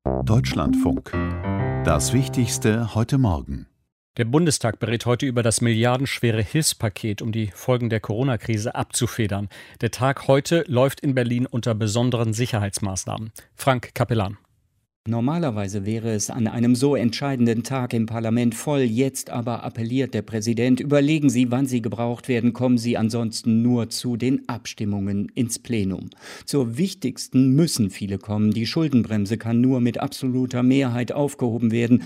Deutschlandfunk. Das Wichtigste heute Morgen. Der Bundestag berät heute über das milliardenschwere Hilfspaket, um die Folgen der Corona-Krise abzufedern. Der Tag heute läuft in Berlin unter besonderen Sicherheitsmaßnahmen. Frank Capellan. Normalerweise wäre es an einem so entscheidenden Tag im Parlament voll. Jetzt aber appelliert der Präsident, überlegen Sie, wann Sie gebraucht werden, kommen Sie ansonsten nur zu den Abstimmungen ins Plenum. Zur wichtigsten müssen viele kommen. Die Schuldenbremse kann nur mit absoluter Mehrheit aufgehoben werden.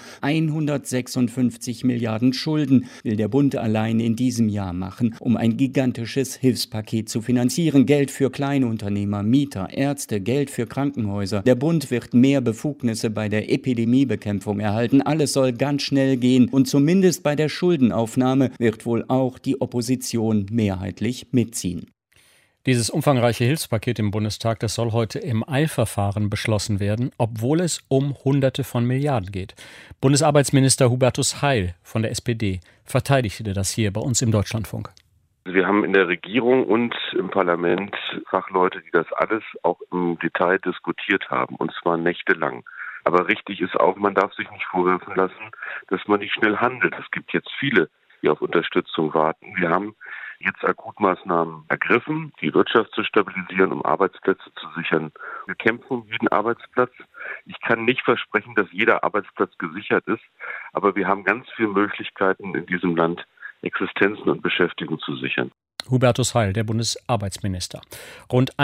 156 Milliarden Schulden will der Bund allein in diesem Jahr machen, um ein gigantisches Hilfspaket zu finanzieren. Geld für Kleinunternehmer, Mieter, Ärzte, Geld für Krankenhäuser. Der Bund wird mehr Befugnisse bei der Epidemiebekämpfung erhalten. Alles soll ganz schnell gehen und zumindest bei der Schuldenaufnahme wird wohl auch die Opposition mehrheitlich mitziehen. Dieses umfangreiche Hilfspaket im Bundestag, das soll heute im Eilverfahren beschlossen werden, obwohl es um Hunderte von Milliarden geht. Bundesarbeitsminister Hubertus Heil von der SPD verteidigte das hier bei uns im Deutschlandfunk. Wir haben in der Regierung und im Parlament Fachleute, die das alles auch im Detail diskutiert haben, und zwar nächtelang. Aber richtig ist auch, man darf sich nicht vorwerfen lassen, dass man nicht schnell handelt. Es gibt jetzt viele, die auf Unterstützung warten. Wir haben jetzt Akutmaßnahmen ergriffen, die Wirtschaft zu stabilisieren, um Arbeitsplätze zu sichern. Wir kämpfen um jeden Arbeitsplatz. Ich kann nicht versprechen, dass jeder Arbeitsplatz gesichert ist, aber wir haben ganz viele Möglichkeiten in diesem Land, Existenzen und Beschäftigung zu sichern. Hubertus Heil, der Bundesarbeitsminister. Rund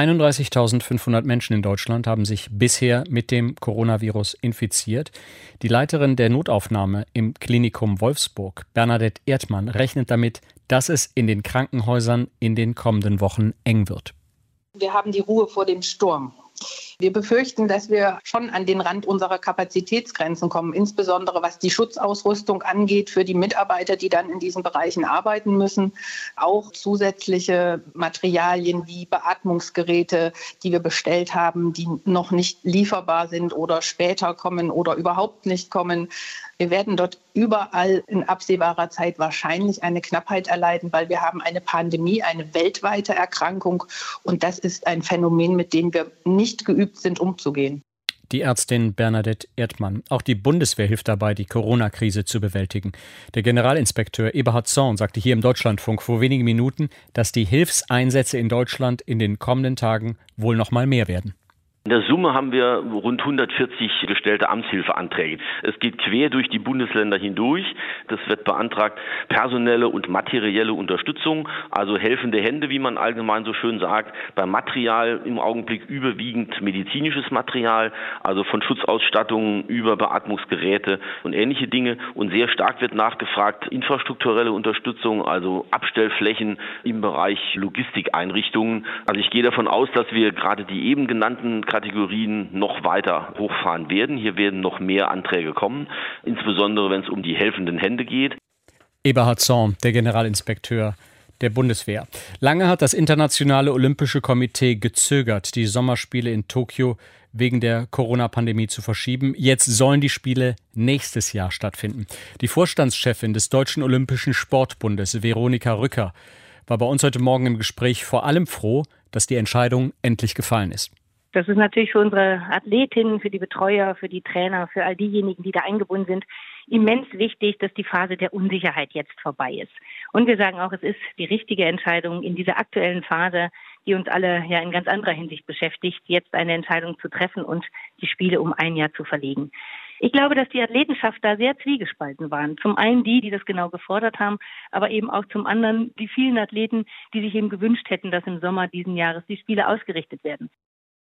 31.500 Menschen in Deutschland haben sich bisher mit dem Coronavirus infiziert. Die Leiterin der Notaufnahme im Klinikum Wolfsburg, Bernadette Erdmann, rechnet damit, dass es in den Krankenhäusern in den kommenden Wochen eng wird. Wir haben die Ruhe vor dem Sturm. Wir befürchten, dass wir schon an den Rand unserer Kapazitätsgrenzen kommen, insbesondere was die Schutzausrüstung angeht für die Mitarbeiter, die dann in diesen Bereichen arbeiten müssen. Auch zusätzliche Materialien wie Beatmungsgeräte, die wir bestellt haben, die noch nicht lieferbar sind oder später kommen oder überhaupt nicht kommen. Wir werden dort überall in absehbarer Zeit wahrscheinlich eine Knappheit erleiden, weil wir haben eine Pandemie, eine weltweite Erkrankung. Und das ist ein Phänomen, mit dem wir nicht geübt sind, umzugehen. Die Ärztin Bernadette Erdmann. Auch die Bundeswehr hilft dabei, die Corona-Krise zu bewältigen. Der Generalinspekteur Eberhard Zorn sagte hier im Deutschlandfunk vor wenigen Minuten, dass die Hilfseinsätze in Deutschland in den kommenden Tagen wohl noch mal mehr werden. In der Summe haben wir rund 140 gestellte Amtshilfeanträge. Es geht quer durch die Bundesländer hindurch. Das wird beantragt personelle und materielle Unterstützung, also helfende Hände, wie man allgemein so schön sagt. Beim Material im Augenblick überwiegend medizinisches Material, also von Schutzausstattungen über Beatmungsgeräte und ähnliche Dinge. Und sehr stark wird nachgefragt infrastrukturelle Unterstützung, also Abstellflächen im Bereich Logistikeinrichtungen. Also ich gehe davon aus, dass wir gerade die eben genannten Kategorien noch weiter hochfahren werden. Hier werden noch mehr Anträge kommen, insbesondere wenn es um die helfenden Hände geht. Eberhard Zorn, der Generalinspekteur der Bundeswehr. Lange hat das Internationale Olympische Komitee gezögert, die Sommerspiele in Tokio wegen der Corona-Pandemie zu verschieben. Jetzt sollen die Spiele nächstes Jahr stattfinden. Die Vorstandschefin des Deutschen Olympischen Sportbundes, Veronika Rücker, war bei uns heute Morgen im Gespräch vor allem froh, dass die Entscheidung endlich gefallen ist. Das ist natürlich für unsere Athletinnen, für die Betreuer, für die Trainer, für all diejenigen, die da eingebunden sind, immens wichtig, dass die Phase der Unsicherheit jetzt vorbei ist. Und wir sagen auch, es ist die richtige Entscheidung in dieser aktuellen Phase, die uns alle ja in ganz anderer Hinsicht beschäftigt, jetzt eine Entscheidung zu treffen und die Spiele um ein Jahr zu verlegen. Ich glaube, dass die Athletenschaft da sehr zwiegespalten waren. Zum einen die das genau gefordert haben, aber eben auch zum anderen die vielen Athleten, die sich eben gewünscht hätten, dass im Sommer diesen Jahres die Spiele ausgerichtet werden.